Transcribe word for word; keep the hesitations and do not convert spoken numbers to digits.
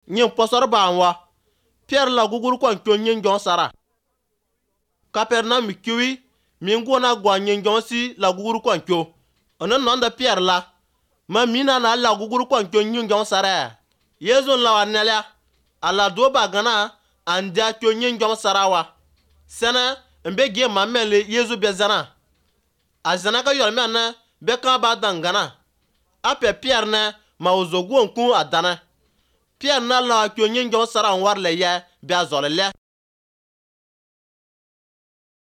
nyin posor ba wa Pierre la gugur kwa kyo nyin jon sara Capernaum kiwi mingo na gwa nyin jon si la gugur kwa kyo onon non da Pierre la ma mina na la gugur kwa kyo nyin jon sara Yezu la wa nelia ala do ba gana anda kyo nyin jon sara wa sena mbe ge mamele Yezu bezana azana ka yor mena be ka ba dangana ape Pierre na ma ozogu onku adana Pierre na la kyo nyin jon sara war le ya be azole le